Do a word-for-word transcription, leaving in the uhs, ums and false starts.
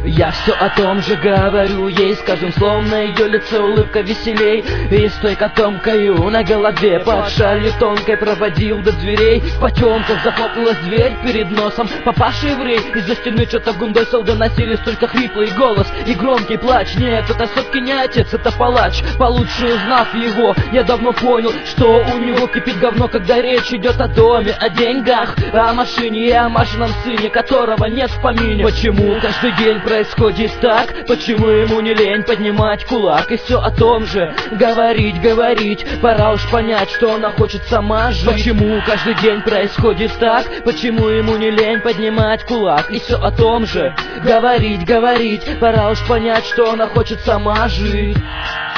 Я все о том же говорю ей, с каждым словом на ее лице улыбка веселей. И с той котомкою на голове под шалью тонкой проводил до дверей. В потемках захлопнулась дверь перед носом папаша еврей. Из-за стены что-то гундосил, доносились только хриплый голос и громкий плач. Нет, это все-таки не отец, это палач. Получше узнав его, я давно понял, что у него кипит говно, когда речь идет о доме, о деньгах, о машине и о Машином сыне, которого нет в помине. Почему каждый день происходит так? Почему ему не лень поднимать кулак? И все о том же говорить, говорить. Пора уж понять, что она хочет сама жить. Почему каждый день происходит так? Почему ему не лень поднимать кулак? И все о том же говорить, говорить. Пора уж понять, что она хочет сама жить.